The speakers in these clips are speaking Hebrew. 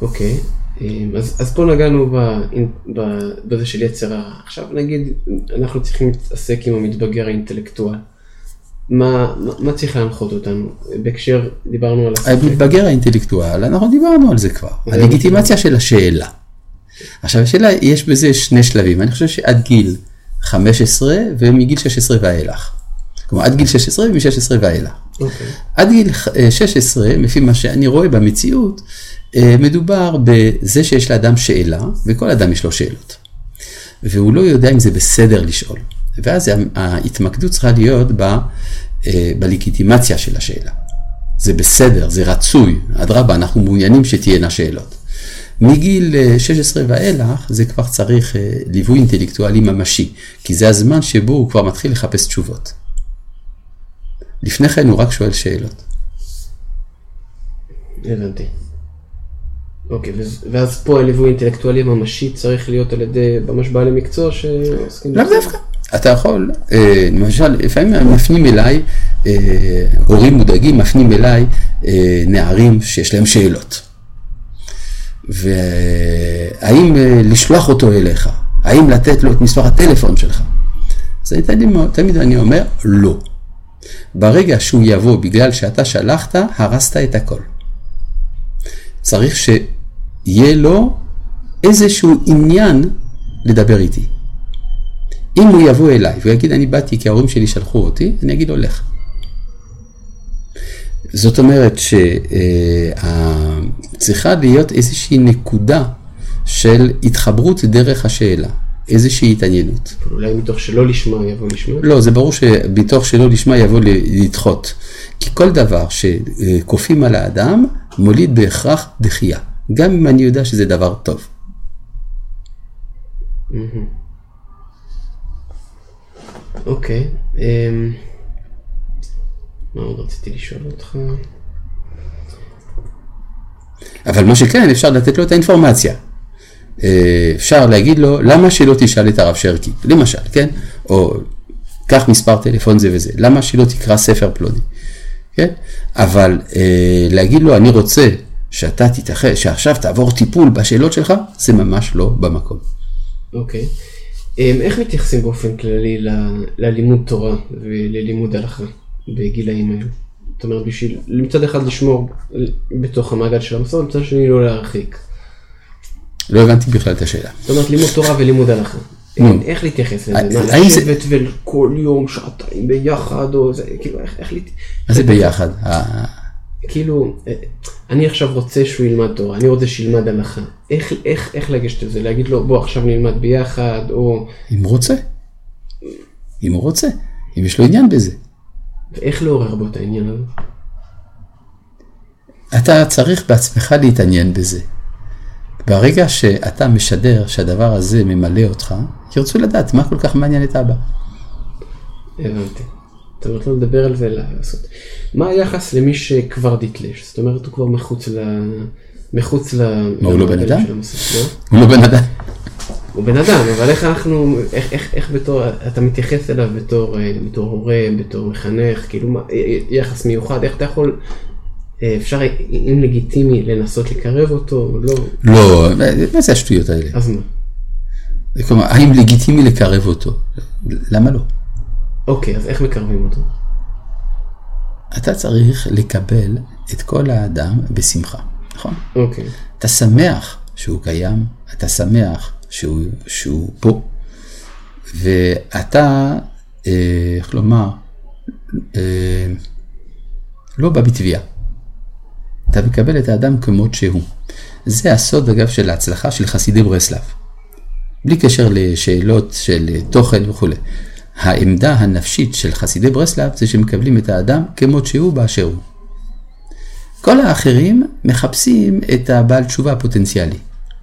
אוקיי, אז פה נגענו בזה של יצר הרע. עכשיו נגיד, אנחנו צריכים להתעסק עם המתבגר האינטלקטואל. מה צריך להנחות אותנו? בהקשר, דיברנו על הספק. המתבגר האינטלקטואל, אנחנו דיברנו על זה כבר. הלגיטימציה של השאלה. עכשיו, השאלה, יש בזה שני שלבים. אני חושב שעד גיל 15 ומגיל 16 ואילך. כלומר, עד גיל 16 ומ-16 ואילך. עד גיל 16, לפי מה שאני רואה במציאות, מדובר בזה שיש לאדם שאלה, וכל אדם יש לו שאלות. והוא לא יודע אם זה בסדר לשאול. ואז ההתמקדות צריכה להיות בלגיטימציה של השאלה. זה בסדר, זה רצוי. אדרבה, אנחנו מעוניינים שתהיינה שאלות. מגיל 16 ואילך, זה כבר צריך ליווי אינטלקטואלי ממשי, כי זה הזמן שבו הוא כבר מתחיל לחפש תשובות. לפני כן הוא רק שואל שאלות. הבנתי. אוקיי, ואז פה הליווי אינטלקטואלי ממשי צריך להיות על ידי ממש בעלי מקצוע שעוסקים בזה? לא דווקא. אתה יכול, למשל, לפעמים מפנים אליי, הורים מודאגים מפנים אליי נערים שיש להם שאלות. והאם לשלוח אותו אליך? האם לתת לו את מספר הטלפון שלך? אז תמיד אני אומר, לא. ברגע שהוא יבוא בגלל שאתה שלחת, הרסת את הכל. צריך שיהיה לו איזשהו עניין לדבר איתי. אם הוא יבוא אליי ויגיד, אני באתי כי ההורים שלי שלחו אותי, אני אגיד לו, לך. זאת אומרת שצריכה להיות איזושהי נקודה של התחברות דרך השאלה, איזושהי התעניינות. אולי מתוך שלא לשמה יבוא לשמה? לא, זה ברור שמתוך שלא לשמה יבוא לדחות. כי כל דבר שקופים על האדם מוליד בהכרח דחייה, גם אם אני יודע שזה דבר טוב. אוקיי. מה עוד רציתי לשאול אותך? אבל מה שכן, אפשר לתת לו את האינפורמציה. אפשר להגיד לו, למה שלא תשאל את הרב שרקי? למשל, כן? או קח מספר טלפון זה וזה. למה שלא תקרא ספר פלוני? כן? אבל להגיד לו, אני רוצה שאתה תתאחד, שעכשיו תעבור טיפול בשאלות שלך, זה ממש לא במקום. אוקיי. איך מתייחסים באופן כללי ללימוד תורה וללימוד הלכה בגילאים האלה? זאת אומרת, בשביל מצד אחד לשמור בתוך המעגל של המסורת, מצד שני לא להרחיק. לא הבנתי בכלל את השאלה. זאת אומרת, לימוד תורה ולימוד הלכה. איך להתייחס לזה? מה, לשבת וכל יום שעתיים ביחד, או זה, כאילו, איך להתייחס? מה זה ביחד? כאילו, אני עכשיו רוצה שהוא ילמד תורה, אני רוצה שילמד הלכה. איך לגשת לזה? להגיד לו, בוא עכשיו נלמד ביחד, או... אם הוא רוצה. אם הוא רוצה. אם יש לו עניין בזה. ואיך לעורר בו את העניין הזה? אתה צריך בעצמך להתעניין בזה. ברגע שאתה משדר שהדבר הזה ממלא אותך, ירצו לדעת מה כל כך מעניין את אבא. הבנתי. אתה אומרת לא לדבר על זה לעשות. מה היחס למי שכבר דתלש? זאת אומרת, הוא כבר מחוץ ל... מה, הוא לא בן אדם? הוא לא בן אדם. הוא בן אדם, אבל איך בתור, אתה מתייחס אליו בתור הורה, בתור מחנך, כאילו יחס מיוחד, איך אתה יכול... אפשר, אם לגיטימי, לנסות לקרב אותו, לא? לא, מה זה השטויות האלה? אז מה? כלומר, האם לגיטימי לקרב אותו? למה לא? אוקיי, אז איך מקרבים אותו? אתה צריך לקבל את כל האדם בשמחה, נכון? אוקיי. אתה שמח שהוא קיים, אתה שמח שהוא פה, ואתה, איך לומר, לא בא בתביעה. אתה מקבל את האדם כמות שהוא. זה הסוד, אגב, של ההצלחה של חסידי ברסלב. בלי קשר לשאלות של תוכן וכו'. העמדה הנפשית של חסידי ברסלב זה שמקבלים את האדם כמות שהוא באשר הוא. כל האחרים מחפשים את הבעל תשובה הפוטנציאלי.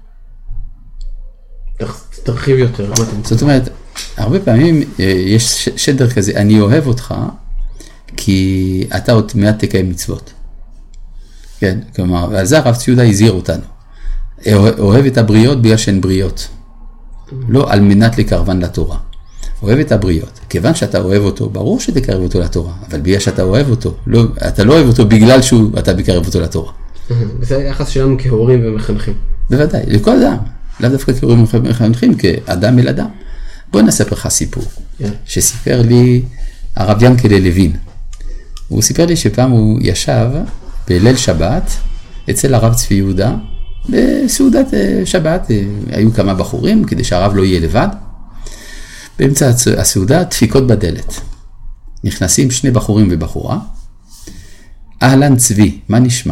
תרחיב יותר. זאת אומרת, הרבה פעמים יש שדר כזה, אני אוהב אותך כי אתה עוד מעט תקיים מצוות. כן, כלומר, ועל זה הרב ציודה הזהיר אותנו. אוהב את הבריות בגלל שהן בריות. לא על מנת לקרבן לתורה. אוהב את הבריות. כיוון שאתה אוהב אותו, ברור שתקרב אותו לתורה. אבל בגלל שאתה אוהב אותו, אתה לא אוהב אותו בגלל שאתה מקרב אותו לתורה. וזה היחס שלנו כהורים ומחנכים. בוודאי, לכל אדם, לאו דווקא כהורים ומחנכים, כאדם אל אדם. בוא נספר לך סיפור, שסיפר לי הרב ינקלה לוין. הוא סיפר לי שפעם הוא ישב בליל שבת אצל הרב צבי יהודה, בסעודת שבת, היו כמה בחורים כדי שהרב לא יהיה לבד. באמצע הסעודה דפיקות בדלת. נכנסים שני בחורים ובחורה. אהלן צבי, מה נשמע?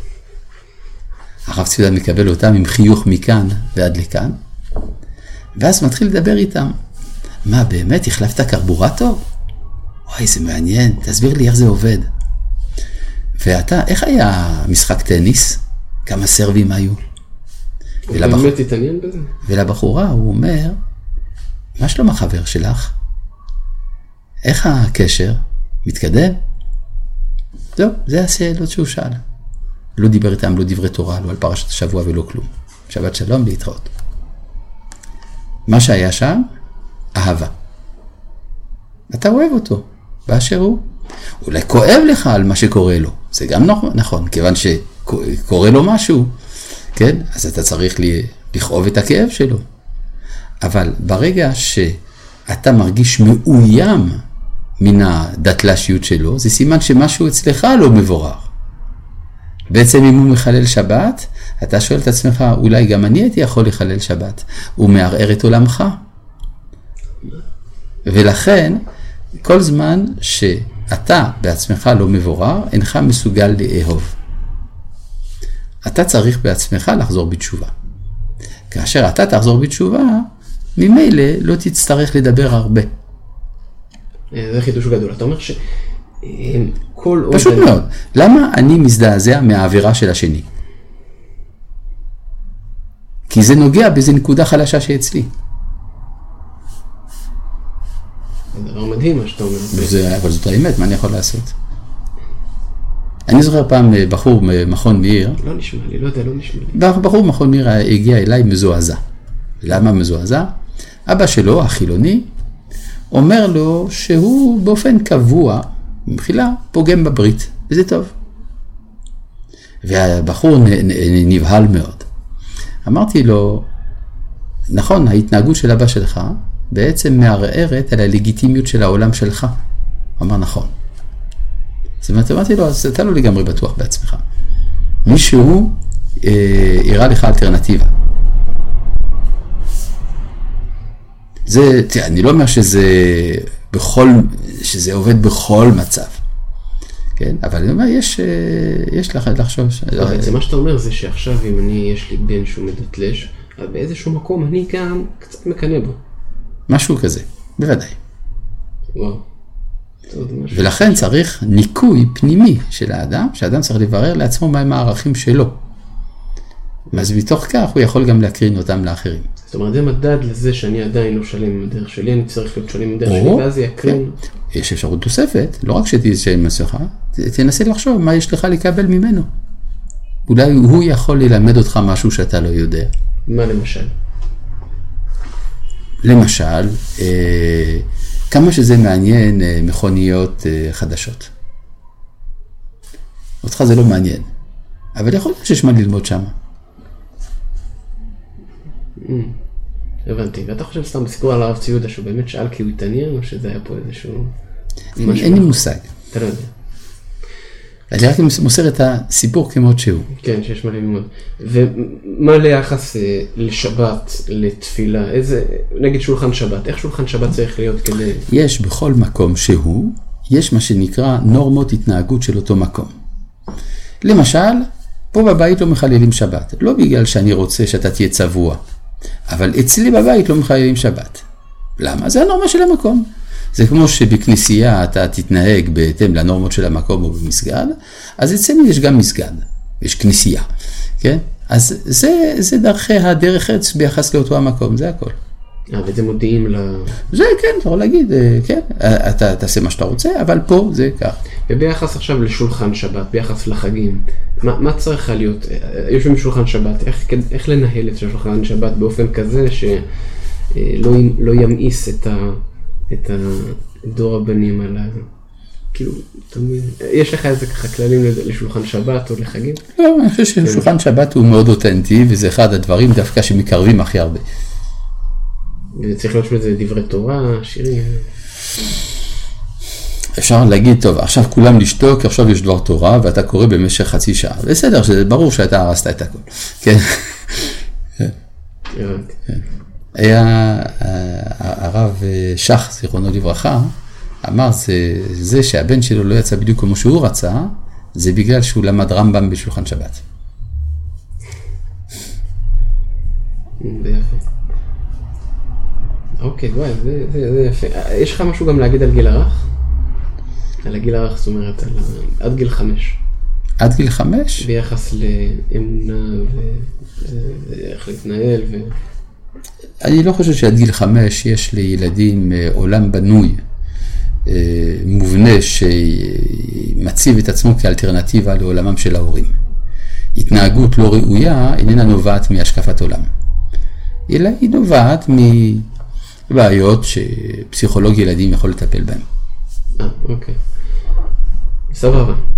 הרב צבי יהודה מקבל אותם עם חיוך מכאן ועד לכאן. ואז מתחיל לדבר איתם. מה, באמת החלפת קרבורטור? וואי, זה מעניין, תסביר לי איך זה עובד. ואתה, איך היה משחק טניס? כמה סרבים היו? הוא באמת התעניין בזה? ולבחורה הוא אומר, מה שלום החבר שלך? איך הקשר? מתקדם? זהו, זה השאלות שהוא שאל. לא דיבר איתם, לא דברי תורה, לא על פרשת השבוע ולא כלום. שבת שלום, להתראות. מה שהיה שם, אהבה. אתה אוהב אותו, באשר הוא. אולי כואב לך על מה שקורה לו. זה גם נכון, כיוון שקורה לו משהו, כן? אז אתה צריך לכאוב את הכאב שלו. אבל ברגע שאתה מרגיש מאוים מן הדתל"שיות שלו, זה סימן שמשהו אצלך לא מבורר. בעצם אם הוא מחלל שבת, אתה שואל את עצמך, אולי גם אני הייתי יכול לחלל שבת. הוא מערער את עולמך. ולכן, כל זמן שאתה בעצמך לא מבורר, אינך מסוגל לאהוב. אתה צריך בעצמך לחזור בתשובה. כאשר אתה תחזור בתשובה, ממילא לא תצטרך לדבר הרבה. זה חידוש גדול. אתה אומר שכל עוד... פשוט מאוד. למה אני מזדעזע מהאווירה של השני? כי זה נוגע באיזו נקודה חלשה שאצלי. זה דבר מדהים מה שאתה אומר. אבל זאת האמת, מה אני יכול לעשות? אני זוכר פעם בחור במכון מאיר. לא נשמע לי, לא יודע, לא נשמע לי. בחור במכון מאיר הגיע אליי מזועזע. למה מזועזע? אבא שלו, החילוני, אומר לו שהוא באופן קבוע, במחילה, פוגם בברית, וזה טוב. והבחור נבהל מאוד. אמרתי לו, נכון, ההתנהגות של אבא שלך בעצם מערערת על הלגיטימיות של העולם שלך. הוא אמר, נכון. זאת אומרת, אמרתי לו, אז אתה לא לגמרי בטוח בעצמך. מישהו יראה לך אלטרנטיבה. זה, תראה, אני לא אומר שזה עובד בכל מצב. כן? אבל אני אומר, יש לך לחשוב. זה מה שאתה אומר, זה שעכשיו אם יש לי בן שהוא מדתלש, באיזשהו מקום אני גם קצת מקנא בו. משהו כזה, בוודאי. וואו. ולכן צריך ניקוי פנימי של האדם, שהאדם צריך לברר לעצמו מהם הערכים שלו. אז מתוך כך הוא יכול גם להקרין אותם לאחרים. זאת אומרת, זה מדד לזה שאני עדיין לא שלם עם הדרך שלי, אני צריך להיות שלם עם הדרך שלי, ואז יקרין. יש אפשרות תוספת, לא רק שתהיה עם מסכה, תנסה לחשוב מה יש לך לקבל ממנו. אולי הוא יכול ללמד אותך משהו שאתה לא יודע. מה למשל? למשל, כמה שזה מעניין מכוניות חדשות. אותך זה לא מעניין, אבל יכול להיות שיש מה ללמוד שם. הבנתי, ואתה חושב סתם בסיפור על הרב צבי יהודה שהוא באמת שאל כי הוא התעניין, או שזה היה פה איזשהו... אין לי מושג. אתה לא יודע. אני רק מוסר את הסיפור כמות שהוא. כן, שיש מה ללמוד. ומה ליחס לשבת, לתפילה, איזה, נגיד שולחן שבת, איך שולחן שבת צריך להיות כדי... יש בכל מקום שהוא, יש מה שנקרא נורמות התנהגות של אותו מקום. למשל, פה בבית לא מחללים שבת, לא בגלל שאני רוצה שאתה תהיה צבוע, אבל אצלי בבית לא מחללים שבת. למה? זה הנורמה של המקום. זה כמו שבכנסייה אתה תתנהג בהתאם לנורמות של המקום או במסגד, אז אצלנו יש גם מסגד, יש כנסייה, כן? אז זה דרכי הדרך ארץ ביחס לאותו המקום, זה הכל. וזה מודיעים זה כן, אתה יכול להגיד, כן, אתה תעשה מה שאתה רוצה, אבל פה זה כך. וביחס עכשיו לשולחן שבת, ביחס לחגים, מה צריך להיות? יושבים בשולחן שבת, איך לנהל את שולחן שבת באופן כזה שלא ימאיס את דור הבנים על כאילו, תמיד, יש לך איזה ככה כללים לשולחן שבת או לחגים? לא, אני חושב ששולחן שבת הוא מאוד אותנטי, וזה אחד הדברים דווקא שמקרבים הכי הרבה. וצריך להיות בזה דברי תורה, שירים. אפשר להגיד, טוב, עכשיו כולם לשתוק, עכשיו יש דבר תורה, ואתה קורא במשך חצי שעה. בסדר, זה ברור שאתה הרסת את הכל. כן. היה הרב שח, זיכרונו לברכה, אמר זה שהבן שלו לא יצא בדיוק כמו שהוא רצה, זה בגלל שהוא למד רמב"ם בשולחן שבת. זה יפה. אוקיי, וואי, זה יפה. יש לך משהו גם להגיד על גיל הרך? על הגיל הרך, זאת אומרת, עד גיל 5. עד גיל 5? ביחס לאמונה ואיך להתנהל אני לא חושב שעד גיל 5 יש לילדים עולם בנוי, מובנה שמציב את עצמו כאלטרנטיבה לעולמם של ההורים. התנהגות לא ראויה איננה נובעת מהשקפת עולם, אלא היא נובעת מבעיות שפסיכולוג ילדים יכול לטפל בהן. אוקיי. סבבה.